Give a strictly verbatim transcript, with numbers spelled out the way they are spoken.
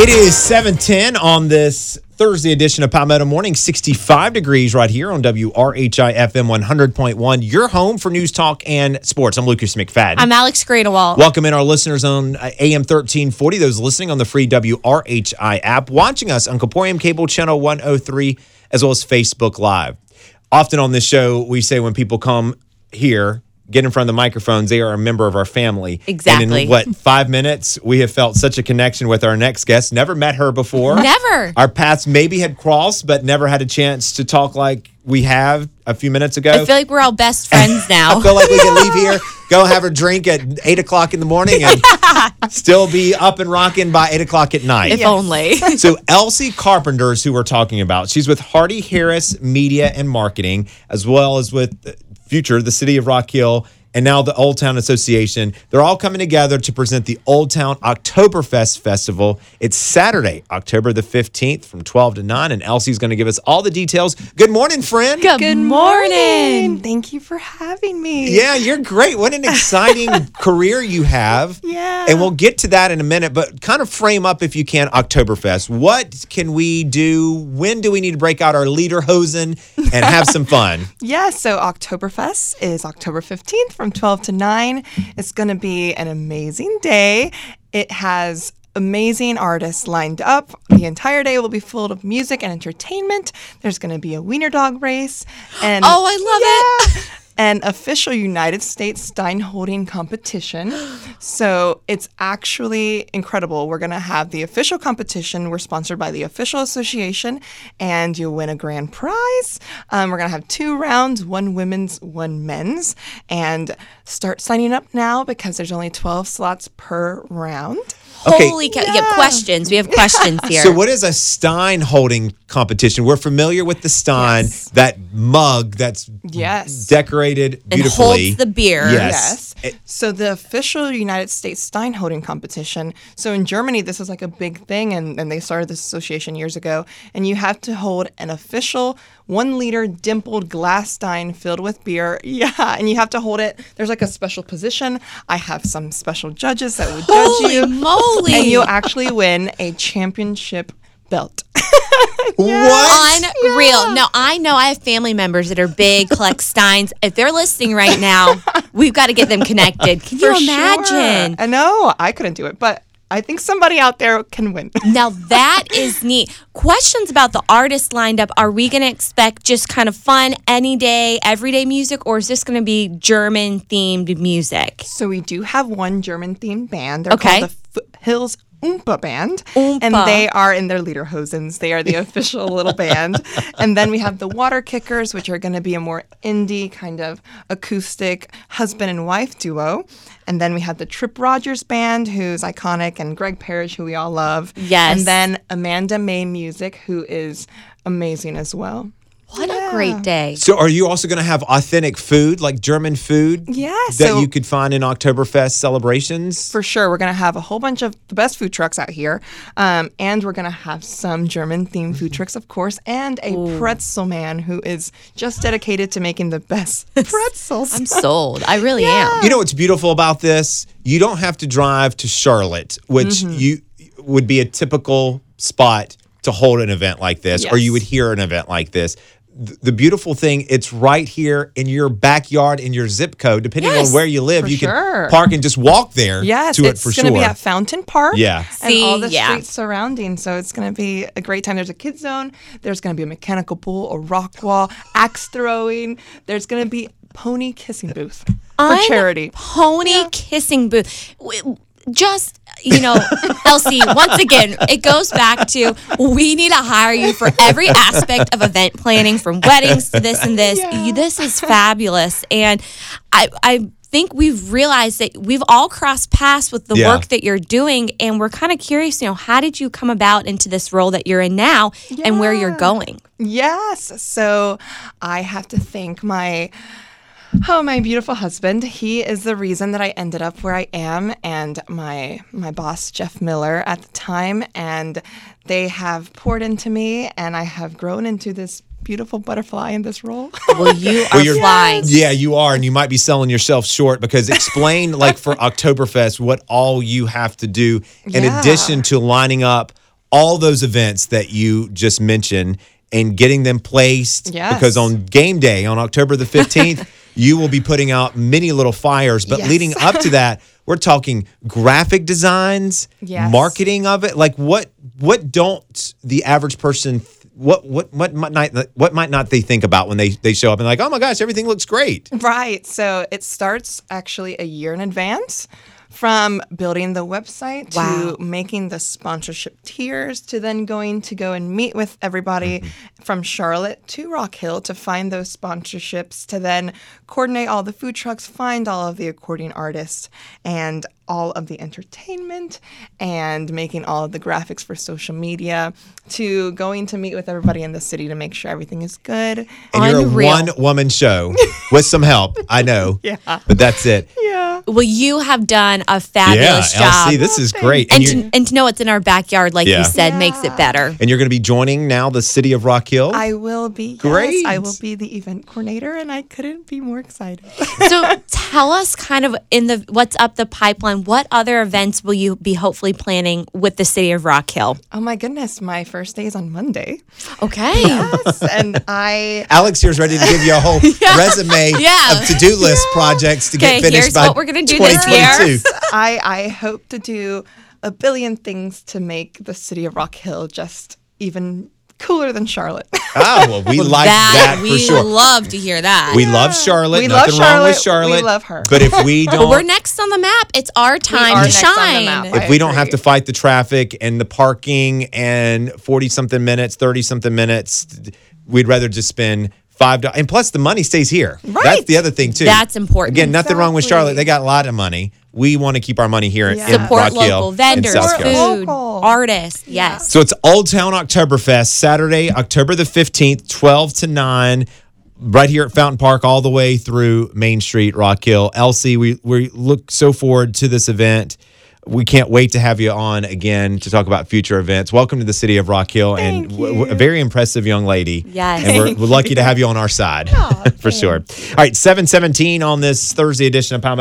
It is seven ten on this Thursday edition of Palmetto Morning. sixty-five degrees right here on W R H I F M one hundred point one. Your home for news, talk, and sports. I'm Lucas McFadden. I'm Alex Gradewalt. Welcome in our listeners on A M thirteen forty, those listening on the free W R H I app, watching us on Caporium Cable Channel one oh three, as well as Facebook Live. Often on this show, we say when people come here, get in front of the microphones, they are a member of our family. Exactly. And in, what, five minutes, we have felt such a connection with our next guest. Never met her before. Never. Our paths maybe had crossed, but never had a chance to talk like we have a few minutes ago. I feel like we're all best friends now. I feel like we can leave here, go have a drink at eight o'clock in the morning, and still be up and rocking by eight o'clock at night. If yes. only. So Elsie Carpenter is who we're talking about. She's with Hardy Harris Media and Marketing, as well as with Future, the City of Rock Hill, and now the Old Town Association. They're all coming together to present the Old Town Oktoberfest Festival. It's Saturday, October the fifteenth from twelve to nine, and Elsie's going to give us all the details. Good morning, friend. Good, Good morning. morning. Thank you for having me. Yeah, you're great. What an exciting career you have. Yeah. And we'll get to that in a minute, but kind of frame up, if you can, Oktoberfest. What can we do? When do we need to break out our lederhosen and have some fun? Yeah, so Oktoberfest is October fifteenth from twelve to nine. It's going to be an amazing day. It has amazing artists lined up. The entire day will be full of music and entertainment. There's going to be a wiener dog race. And oh, I love yeah, it. An official United States Steinholding competition. So it's actually incredible. We're going to have the official competition. We're sponsored by the official association, and you'll win a grand prize. Um, we're going to have two rounds, one women's, one men's. And start signing up now because there's only twelve slots per round. Okay. Holy cow. Yeah. yeah, questions. We have questions here. So what is a Stein holding competition? We're familiar with the Stein, yes. that mug that's yes. decorated beautifully. And holds the beer. Yes. yes. So the official United States Stein holding competition. So in Germany, this is like a big thing, and, and they started this association years ago. And you have to hold an official one liter dimpled glass stein filled with beer. Yeah, and you have to hold it. There's like a special position. I have some special judges that would Holy judge you. moly. And you'll actually win a championship belt. What? Unreal. Yeah. No, I know I have family members that are big, collect steins. If they're listening right now, we've got to get them connected. Can For you imagine? Sure. I know. I couldn't do it, but I think somebody out there can win. Now that is neat. Questions about the artists lined up. Are we going to expect just kind of fun, any day, everyday music, or is this going to be German themed music? So we do have one German themed band. They're Okay. called the Foothills Oompa Band. Oompa. And they are in their lederhosens. They are the official little band. And then we have the Water Kickers, which are going to be a more indie kind of acoustic husband and wife duo. And then we have the Trip Rogers Band, who's iconic, and Greg Parrish, who we all love. Yes. And then Amanda May Music, who is amazing as well. What Yeah. a great day. So are you also going to have authentic food, like German food? Yeah, That so- you could find in Oktoberfest celebrations? For sure. We're going to have a whole bunch of the best food trucks out here. Um, and we're going to have some German-themed food trucks, of course, and a Ooh. pretzel man who is just dedicated to making the best pretzels. I'm sold. I really am. You know what's beautiful about this? You don't have to drive to Charlotte, which Mm-hmm. you would be a typical spot to hold an event like this, or Yes. you would hear an event like this. Th- The beautiful thing, it's right here in your backyard, in your zip code. Depending Yes, on where you live, for you sure. can park and just walk there Yes, to it it's for going sure. to be at Fountain Park. Yeah. And See, all the yeah. streets surrounding. So it's going to be a great time. There's a kids zone. There's going to be a mechanical pool, a rock wall, axe throwing. There's going to be pony kissing booth for charity. Pony kissing booth. W- Just, you know, Elsie, once again, it goes back to we need to hire you for every aspect of event planning, from weddings to this and this. Yeah. You, this is fabulous. And I, I think we've realized that we've all crossed paths with the Yeah. work that you're doing. And we're kind of curious, you know, how did you come about into this role that you're in now and where you're Yeah. going? Yes. So I have to thank my Oh, my beautiful husband. He is the reason that I ended up where I am, and my my boss, Jeff Miller, at the time. And they have poured into me, and I have grown into this beautiful butterfly in this role. Well, you are Well, you're- flying. Yeah, you are, and you might be selling yourself short, because explain, like, for Oktoberfest, what all you have to do in Yeah. addition to lining up all those events that you just mentioned and getting them placed. Yes. Because on game day, on October the fifteenth, you will be putting out many little flyers. But Yes. leading up to that, we're talking graphic designs, Yes. marketing of it. Like what what don't the average person what what what might not what might not they think about when they they show up and like, oh my gosh, everything looks great. Right. So it starts actually a year in advance, from building the website Wow. to making the sponsorship tiers to then going to go and meet with everybody from Charlotte to Rock Hill to find those sponsorships, to then coordinate all the food trucks, find all of the accordion artists and all of the entertainment, and making all of the graphics for social media, to going to meet with everybody in the city to make sure everything is good. And you're a Unreal. one woman show with some help. I know. Yeah. But that's it. Yeah. Well, you have done a Yeah, fabulous job. L C, this is great. and, you're, to, and to know it's in our backyard, like Yeah. you said, makes it better. and you're going to be joining now the city of Rock Hill. I will be. Great. Yes, I will be the event coordinator, and I couldn't be more excited. So tell us kind of in the what's up the pipeline. What other events will you be hopefully planning with the city of Rock Hill? Oh my goodness, my first day is on Monday. Okay. Yes, and I. Alex here's ready to give you a whole resume Yeah. of to-do list projects to get Okay, finished here's by what we're gonna do this twenty twenty-two. I, I hope to do a billion things to make the city of Rock Hill just even cooler than Charlotte. Oh, well, we like that, we for sure. love to hear that. We love Charlotte. We love Nothing wrong with Charlotte. We Charlotte. love her. But if we don't, But we're next on the map. It's our time are to next on the shine. map. if I we don't have agree. to fight the traffic and the parking and forty something minutes, thirty something minutes, we'd rather just spend five dollars. And plus, the money stays here. That's Right. the other thing too. That's important. Again, nothing wrong with Exactly. Charlotte. They got a lot of money. We want to keep our money here Yeah. in Support Rock Hill local and vendors, South Support Carolina. food, local. artists. Yes. So it's Old Town Oktoberfest, Saturday, October the fifteenth, twelve to nine, right here at Fountain Park, all the way through Main Street, Rock Hill. Elsie, we, we look so forward to this event. We can't wait to have you on again to talk about future events. Welcome to the city of Rock Hill, and Thank w- w- a you. very impressive young lady. Yes. And we're, we're lucky to have you on our side for sure. All right, seven seventeen on this Thursday edition of Pound